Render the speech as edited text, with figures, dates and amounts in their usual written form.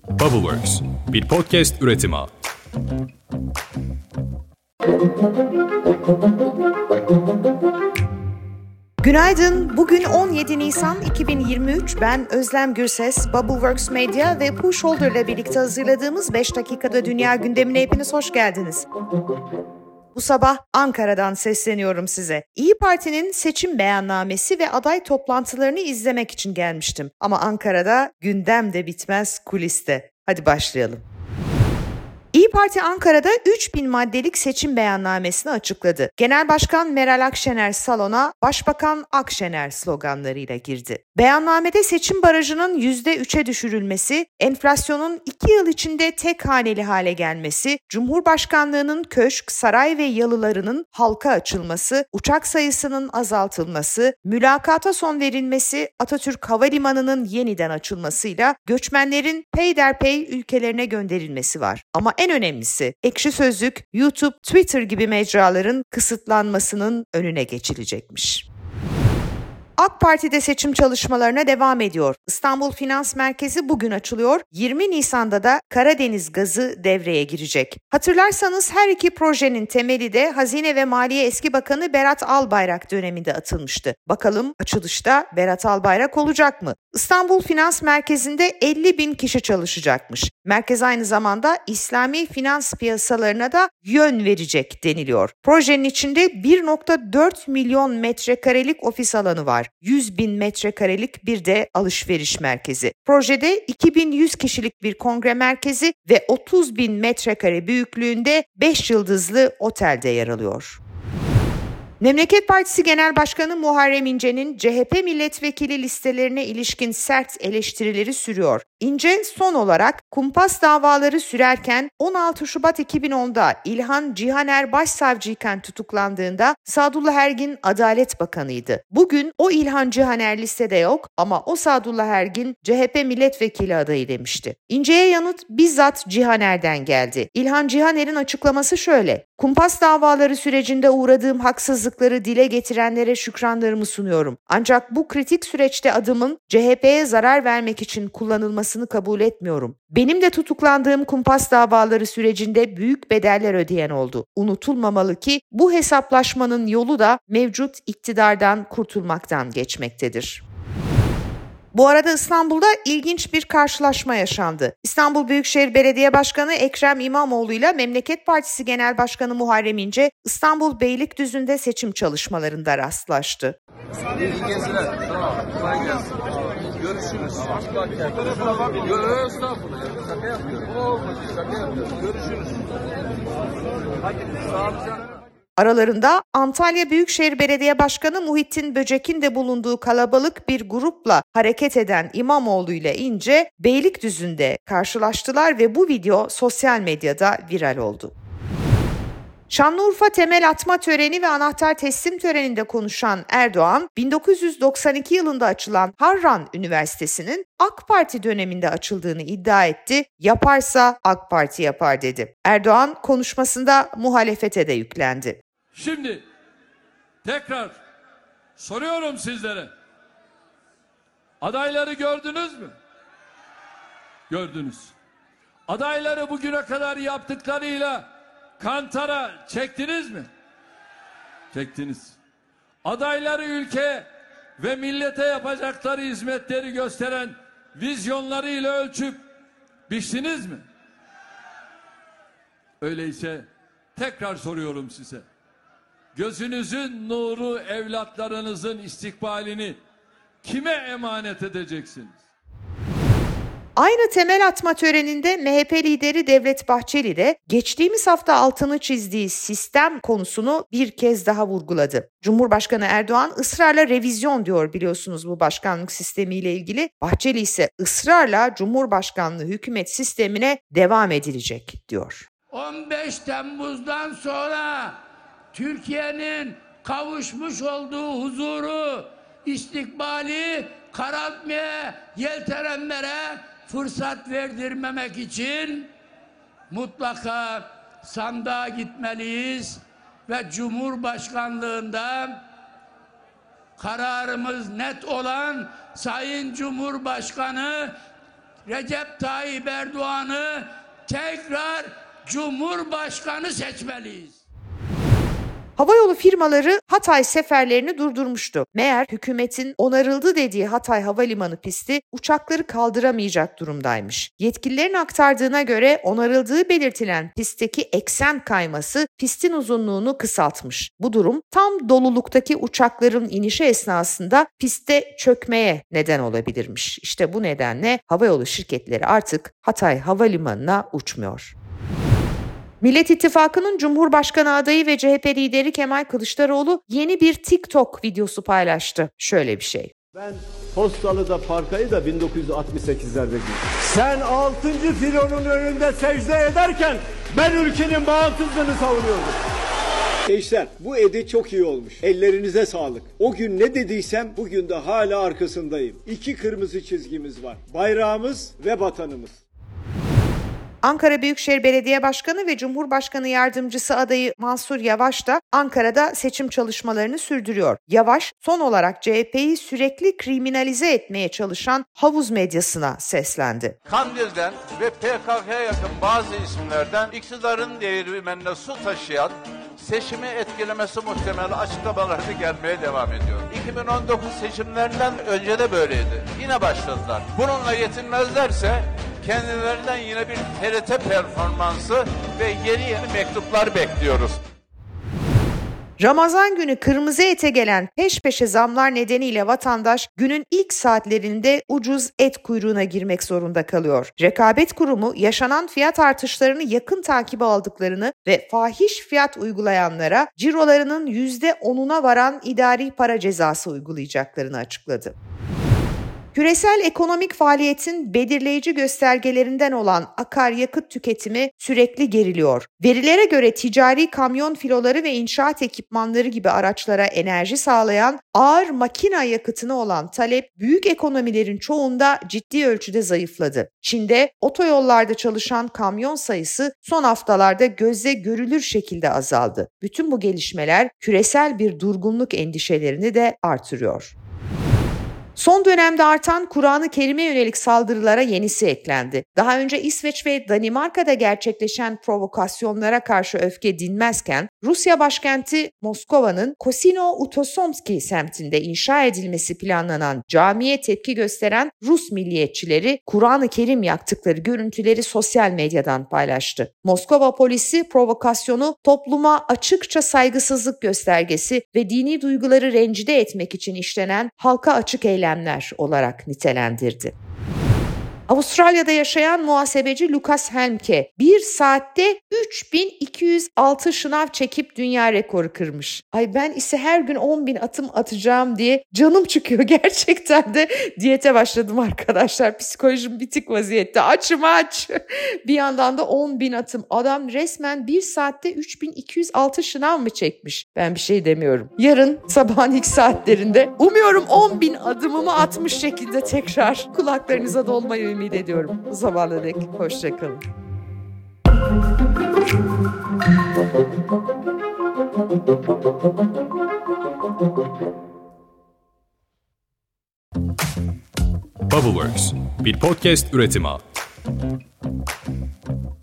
Bubbleworks, bir podcast üretimi. Günaydın. Bugün 17 Nisan 2023. Ben Özlem Gürses, Bubbleworks Media ve Push Holder ile birlikte hazırladığımız 5 dakikada dünya gündemine hepiniz hoş geldiniz. Bu sabah Ankara'dan sesleniyorum size. İYİ Parti'nin seçim beyannamesi ve aday toplantılarını izlemek için gelmiştim. Ama Ankara'da gündem de bitmez, kuliste. Hadi başlayalım. İYİ Parti Ankara'da 3000 maddelik seçim beyannamesini açıkladı. Genel Başkan Meral Akşener salona Başbakan Akşener sloganlarıyla girdi. Beyannamede seçim barajının %3'e düşürülmesi, enflasyonun 2 yıl içinde tek haneli hale gelmesi, Cumhurbaşkanlığının köşk, saray ve yalılarının halka açılması, uçak sayısının azaltılması, mülakata son verilmesi, Atatürk Havalimanı'nın yeniden açılmasıyla göçmenlerin peyderpey ülkelerine gönderilmesi var. Ama en önemlisi Ekşi Sözlük, YouTube, Twitter gibi mecraların kısıtlanmasının önüne geçilecekmiş. AK Parti'de seçim çalışmalarına devam ediyor. İstanbul Finans Merkezi bugün açılıyor. 20 Nisan'da da Karadeniz Gazı devreye girecek. Hatırlarsanız her iki projenin temeli de Hazine ve Maliye Eski Bakanı Berat Albayrak döneminde atılmıştı. Bakalım açılışta Berat Albayrak olacak mı? İstanbul Finans Merkezi'nde 50.000 kişi çalışacakmış. Merkez aynı zamanda İslami finans piyasalarına da yön verecek deniliyor. Projenin içinde 1.4 milyon metrekarelik ofis alanı var. 100.000 metrekarelik bir de alışveriş merkezi. Projede 2100 kişilik bir kongre merkezi ve 30.000 metrekare büyüklüğünde 5 yıldızlı otelde yer alıyor. Memleket Partisi Genel Başkanı Muharrem İnce'nin CHP milletvekili listelerine ilişkin sert eleştirileri sürüyor. İnce son olarak kumpas davaları sürerken 16 Şubat 2010'da İlhan Cihaner başsavcıyken tutuklandığında Sadullah Ergin Adalet Bakanıydı. Bugün o İlhan Cihaner listede yok ama o Sadullah Ergin CHP milletvekili adayı demişti. İnce'ye yanıt bizzat Cihaner'den geldi. İlhan Cihaner'in açıklaması şöyle: kumpas davaları sürecinde uğradığım haksızlıkları dile getirenlere şükranlarımı sunuyorum. Ancak bu kritik süreçte adımın CHP'ye zarar vermek için kullanılmasını kabul etmiyorum. Benim de tutuklandığım kumpas davaları sürecinde büyük bedeller ödeyen oldu. Unutulmamalı ki bu hesaplaşmanın yolu da mevcut iktidardan kurtulmaktan geçmektedir. Bu arada İstanbul'da ilginç bir karşılaşma yaşandı. İstanbul Büyükşehir Belediye Başkanı Ekrem İmamoğlu ile Memleket Partisi Genel Başkanı Muharrem İnce İstanbul Beylikdüzü'nde seçim çalışmalarında rastlaştı. İyi geziler. Tamam. Kolay gelsin. Görüşürüz. Şaka yapıyorum. Olmadı. Şaka yapıyorum. Görüşürüz. Sağlıcakla. Aralarında Antalya Büyükşehir Belediye Başkanı Muhittin Böcek'in de bulunduğu kalabalık bir grupla hareket eden İmamoğlu ile İnce Beylikdüzü'nde karşılaştılar ve bu video sosyal medyada viral oldu. Şanlıurfa temel atma töreni ve anahtar teslim töreninde konuşan Erdoğan, 1992 yılında açılan Harran Üniversitesi'nin AK Parti döneminde açıldığını iddia etti. Yaparsa AK Parti yapar dedi. Erdoğan konuşmasında muhalefete de yüklendi. Şimdi tekrar soruyorum sizlere. Adayları gördünüz mü? Gördünüz. Adayları bugüne kadar yaptıklarıyla kantara çektiniz mi? Çektiniz. Adayları ülke ve millete yapacakları hizmetleri gösteren vizyonlarıyla ölçüp biçtiniz mi? Öyleyse tekrar soruyorum size. Gözünüzün nuru evlatlarınızın istikbalini kime emanet edeceksiniz? Aynı temel atma töreninde MHP lideri Devlet Bahçeli de geçtiğimiz hafta altını çizdiği sistem konusunu bir kez daha vurguladı. Cumhurbaşkanı Erdoğan ısrarla revizyon diyor biliyorsunuz bu başkanlık sistemiyle ilgili. Bahçeli ise ısrarla Cumhurbaşkanlığı hükümet sistemine devam edilecek diyor. 15 Temmuz'dan sonra Türkiye'nin kavuşmuş olduğu huzuru, istikbali karartmaya yeltenenlere fırsat verdirmemek için mutlaka sandığa gitmeliyiz ve Cumhurbaşkanlığında kararımız net olan Sayın Cumhurbaşkanı Recep Tayyip Erdoğan'ı tekrar Cumhurbaşkanı seçmeliyiz. Havayolu firmaları Hatay seferlerini durdurmuştu. Meğer hükümetin onarıldı dediği Hatay Havalimanı pisti uçakları kaldıramayacak durumdaymış. Yetkililerin aktardığına göre onarıldığı belirtilen pistteki eksen kayması pistin uzunluğunu kısaltmış. Bu durum tam doluluktaki uçakların inişi esnasında pistte çökmeye neden olabilirmiş. İşte bu nedenle havayolu şirketleri artık Hatay Havalimanı'na uçmuyor. Millet İttifakı'nın Cumhurbaşkanı adayı ve CHP lideri Kemal Kılıçdaroğlu yeni bir TikTok videosu paylaştı. Şöyle bir şey. Ben Postalı'da parkayı da 1968'lerde girdim. Sen 6. filonun önünde secde ederken ben ülkenin bağımsızlığını savunuyordum. Gençler, bu edit çok iyi olmuş. Ellerinize sağlık. O gün ne dediysem bugün de hala arkasındayım. 2 kırmızı çizgimiz var. Bayrağımız ve vatanımız. Ankara Büyükşehir Belediye Başkanı ve Cumhurbaşkanı Yardımcısı adayı Mansur Yavaş da Ankara'da seçim çalışmalarını sürdürüyor. Yavaş, son olarak CHP'yi sürekli kriminalize etmeye çalışan havuz medyasına seslendi. Kandil'den ve PKK'ya yakın bazı isimlerden iktidarın değirmenine su taşıyan, seçimi etkilemesi muhtemel açıklamaları gelmeye devam ediyor. 2019 seçimlerinden önce de böyleydi. Yine başladılar. Bununla yetinmezlerse kendilerinden yine bir TRT performansı ve yeni mektuplar bekliyoruz. Ramazan günü kırmızı ete gelen peş peşe zamlar nedeniyle vatandaş günün ilk saatlerinde ucuz et kuyruğuna girmek zorunda kalıyor. Rekabet Kurumu yaşanan fiyat artışlarını yakın takibe aldıklarını ve fahiş fiyat uygulayanlara cirolarının %10'una varan idari para cezası uygulayacaklarını açıkladı. Küresel ekonomik faaliyetin belirleyici göstergelerinden olan akaryakıt tüketimi sürekli geriliyor. Verilere göre ticari kamyon filoları ve inşaat ekipmanları gibi araçlara enerji sağlayan ağır makina yakıtına olan talep büyük ekonomilerin çoğunda ciddi ölçüde zayıfladı. Çin'de otoyollarda çalışan kamyon sayısı son haftalarda gözle görülür şekilde azaldı. Bütün bu gelişmeler küresel bir durgunluk endişelerini de artırıyor. Son dönemde artan Kur'an-ı Kerim'e yönelik saldırılara yenisi eklendi. Daha önce İsveç ve Danimarka'da gerçekleşen provokasyonlara karşı öfke dinmezken, Rusya başkenti Moskova'nın Kosino-Utosomski semtinde inşa edilmesi planlanan camiye tepki gösteren Rus milliyetçileri Kur'an-ı Kerim yaktıkları görüntüleri sosyal medyadan paylaştı. Moskova polisi provokasyonu topluma açıkça saygısızlık göstergesi ve dini duyguları rencide etmek için işlenen halka açık eylemler olarak nitelendirdi. Avustralya'da yaşayan muhasebeci Lucas Helmke 1 saatte 3206 şınav çekip dünya rekoru kırmış. Ben ise her gün 10.000 adım atacağım diye canım çıkıyor gerçekten de. Diyete başladım arkadaşlar. Psikolojim bitik vaziyette. Açım aç. Bir yandan da 10.000 atım. Adam resmen 1 saatte 3206 şınav mı çekmiş? Ben bir şey demiyorum. Yarın sabahın ilk saatlerinde umuyorum 10.000 adımımı atmış şekilde tekrar kulaklarınıza dolmayı ümit ediyorum. Bu zamana dek hoşça kalın. Bubbleworks, bir podcast üretimi.